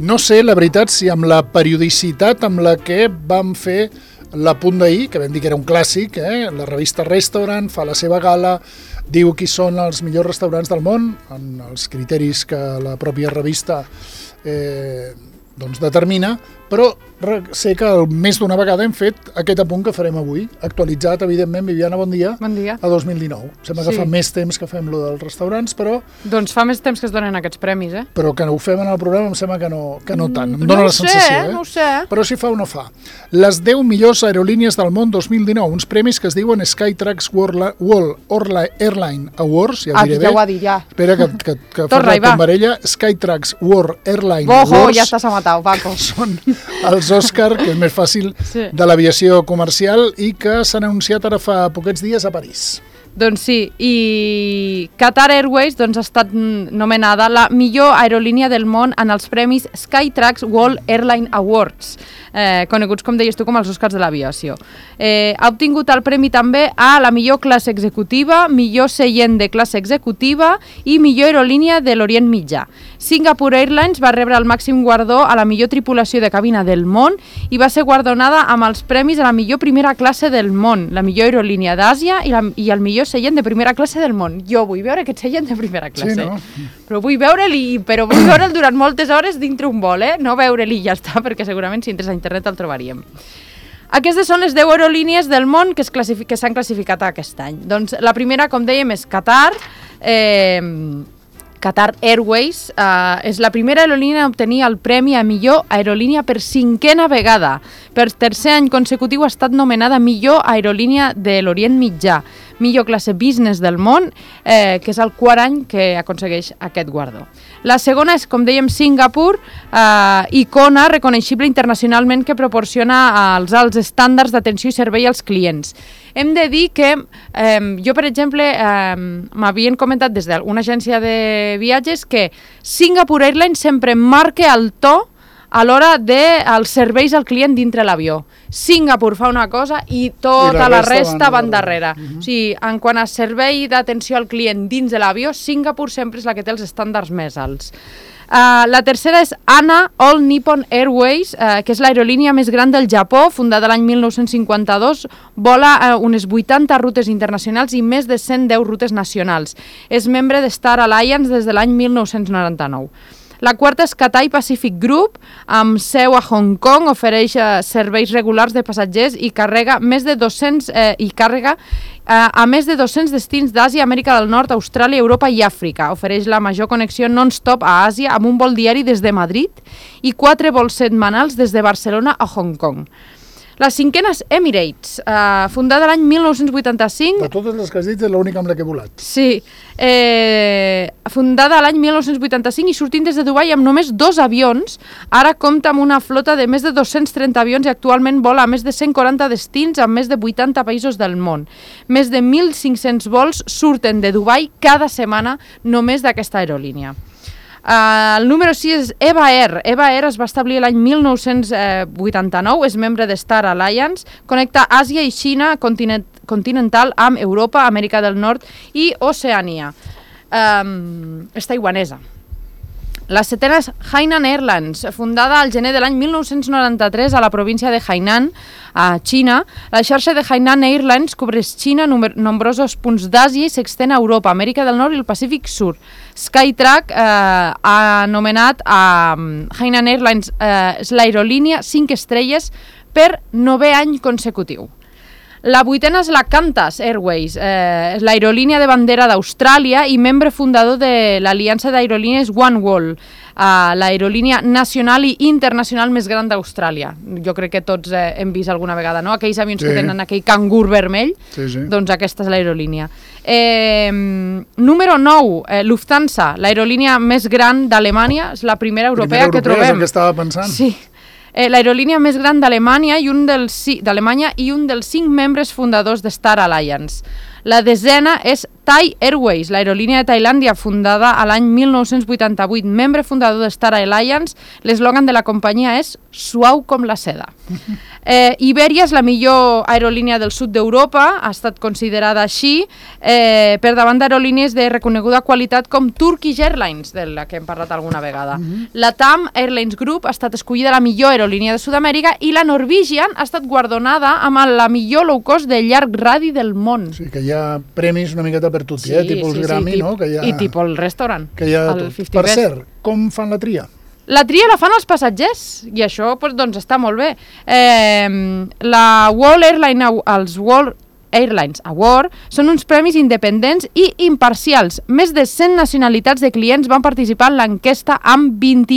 No sé, la veritat, si amb la periodicitat amb la que vam fer l'Apunt d'ahir, que vam dir que era un clàssic, la revista Restaurant fa la seva gala, diu qui són els millors restaurants del món, en els criteris que la pròpia revista determina, però sé que més d'una vegada hem fet aquest apunt que farem avui, actualitzat, evidentment, Viviana, bon dia, a 2019. Sembla que fa més temps que fem lo dels restaurants, però... Doncs fa més temps que es donen aquests premis, Però que ho fem en el programa em sembla que no tant. Em dóna la sensació, No ho sé. Però si fa o no fa. Les 10 millors aerolínies del món 2019, uns premis que es diuen Skytrax World Airline Awards, ja ho diré bé. Ja ho ha dit, ja. Espera que fa la tombarella. Skytrax World Airline Awards. Ja estàs amatat, Paco. Són els Òscar, que és més fàcil, de l'aviació comercial i que s'han anunciat ara fa poquets dies a París. Doncs sí, i Qatar Airways ha estat nomenada la millor aerolínia del món en els premis Skytrax World Airline Awards, coneguts, com deies tu, com els Oscars de l'aviació. Ha obtingut el premi també a la millor classe executiva, millor seient de classe executiva i millor aerolínia de l'Orient Mitjà. Singapore Airlines va rebre el màxim guardó a la millor tripulació de cabina del món i va ser guardonada amb els premis a la millor primera classe del món, la millor aerolínia d'Àsia i el millor seient de primera classe del món. Jo vull veure aquest seient de primera classe. Sí, no? Però vull veure'l durant moltes hores dintre un vol, no veure-l'hi i ja està, perquè segurament si entres a internet el trobaríem. Aquestes són les 10 aerolínies del món que s'han classificat aquest any. Doncs la primera, com dèiem, és Qatar. Qatar Airways és la primera aerolínia a obtenir el premi a millor aerolínia per 5a vegada. Per tercer any consecutiu ha estat nomenada millor aerolínia de l'Orient Mitjà, millor classe business del món, que és el quart any que aconsegueix aquest guardó. La segona és, com dèiem, Singapur, icona reconeixible internacionalment que proporciona els alts estàndards d'atenció i servei als clients. Hem de dir que jo, per exemple, m'havien comentat des d'una agència de viatges que Singapore Airlines sempre marca el to a l'hora dels serveis al client dintre l'avió. Singapur fa una cosa i tota la resta van darrere. O sigui, en quant a servei d'atenció al client dins de l'avió, Singapur sempre és la que té els estàndards més alts. La tercera és ANA All Nippon Airways, que és l'aerolínia més gran del Japó, fundada l'any 1952, vola unes 80 rutes internacionals i més de 110 rutes nacionals. És membre de Star Alliance des de l'any 1999. La quarta és Cathay Pacific Group, amb seu a Hong Kong, ofereix serveis regulars de passatgers i carrega a més de 200 destins d'Àsia, Amèrica del Nord, Austràlia, Europa i Àfrica. Ofereix la major connexió non-stop a Àsia amb un vol diari des de Madrid i 4 vols setmanals des de Barcelona a Hong Kong. La cinquena és Emirates, fundada l'any 1985. De totes les que has dit és l'única amb la que he volat. Sí, fundada l'any 1985 i sortint des de Dubai amb només 2 avions, ara compta amb una flota de més de 230 avions i actualment vola a més de 140 destins a més de 80 països del món. Més de 1.500 vols surten de Dubai cada setmana només d'aquesta aerolínia. El número 6 és EVA Air. EVA Air es va establir l'any 1989, és membre de Star Alliance, connecta Àsia i Xina continental amb Europa, Amèrica del Nord i Oceania. És taiwanesa. La setena és Hainan Airlines, fundada al gener de l'any 1993 a la província de Hainan, a Xina. La xarxa de Hainan Airlines cobreix Xina, nombrosos punts d'Àsia i s'extén a Europa, Amèrica del Nord i el Pacífic Sud. Skytrax ha anomenat a Hainan Airlines l'aerolínia 5 estrelles per 9è any consecutiu. La vuitena és la Qantas Airways, l'aerolínia de bandera d'Austràlia i membre fundador de l'aliança d'aerolínies OneWorld, l'aerolínia nacional i internacional més gran d'Austràlia. Jo crec que tots hem vist alguna vegada, no? Aquells avions que tenen aquell cangur vermell, doncs aquesta és l'aerolínia. Número 9, Lufthansa, l'aerolínia més gran d'Alemanya, és la primera europea que trobem. És el que estava pensant. Sí. L'aerolínia més gran d'Alemanya i un dels 5 membres fundadors de Star Alliance. La 10a és Thai Airways, l'aerolínia de Tailàndia, fundada a l'any 1988, membre fundador de Star Alliance. L'eslògan de la companyia és suau com la seda. Iberia és la millor aerolínia del sud d'Europa, ha estat considerada així, per davant d'aerolínies de reconeguda qualitat com Turkish Airlines, de la que hem parlat alguna vegada. La TAM Airlines Group ha estat escollida la millor aerolínia de Sud-amèrica i la Norwegian ha estat guardonada amb la millor low cost de llarg radi del món. Sí, que hi ha premis una miqueta per tot, tipus els Grammy, no? I tipus el restaurant. Que hi ha tot. Per cert, com fan la tria? La tria la fan els passatgers, i això doncs, està molt bé. La World Airlines Award són uns premis independents i imparcials. Més de 100 nacionalitats de clients van participar en l'enquesta amb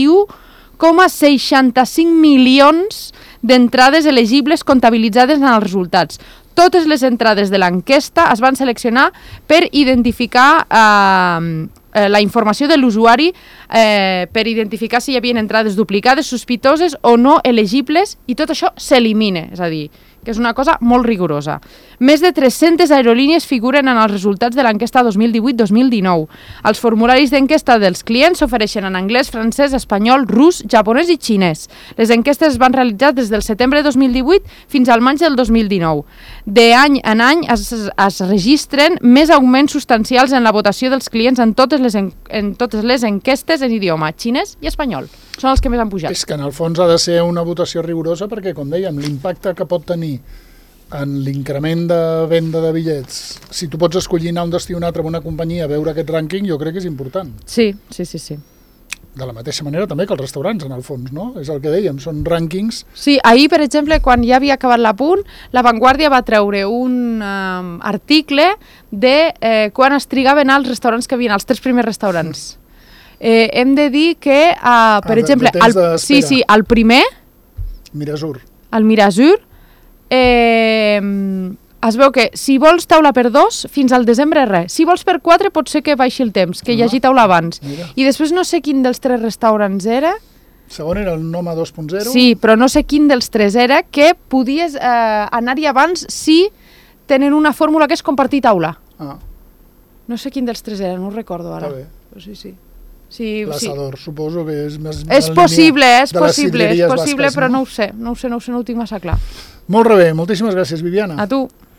21,65 milions d'entrades elegibles comptabilitzades en els resultats. Totes les entrades de l'enquesta es van seleccionar per identificar la informació de l'usuari, per identificar si hi havia entrades duplicades, sospitoses o no elegibles, i tot això s'elimina, és a dir, que és una cosa molt rigorosa. Més de 300 aerolínies figuren en els resultats de l'enquesta 2018-2019. Els formularis d'enquesta dels clients s'ofereixen en anglès, francès, espanyol, rus, japonès i xinès. Les enquestes es van realitzar des del setembre de 2018 fins al maig del 2019. D'any en any es registren més augments substancials en la votació dels clients en totes les enquestes en idioma xinès i espanyol. Són els que més han pujat. És que en el fons ha de ser una votació rigorosa perquè, com dèiem, l'impacte que pot tenir en l'increment de venda de bitllets, si tu pots escollir anar un destí o un altre amb una companyia a veure aquest rànquing, jo crec que és important. Sí. De la mateixa manera també que els restaurants, en el fons, no? És el que dèiem, són rànquings. Sí, ahir, per exemple, quan ja havia acabat l'apunt, La Vanguardia va treure un article de quan es trigaven als restaurants que havien, als 3 primers restaurants. Hem de dir que, per exemple, el primer, el Mirazur, es veu que si vols taula per 2, fins al desembre res. Si vols per 4, pot ser que baixi el temps, que hi hagi taula abans. I després no sé quin dels 3 restaurants era. Segon era el Noma 2.0. Sí, però no sé quin dels 3 era, que podies anar-hi abans si tenen una fórmula que és compartir taula. No sé quin dels 3 era, no ho recordo ara. Està bé. Sí. L'assador, suposo que és més... És possible, però no ho sé, no ho tinc massa clar. Molt bé, moltíssimes gràcies, Viviana. A tu.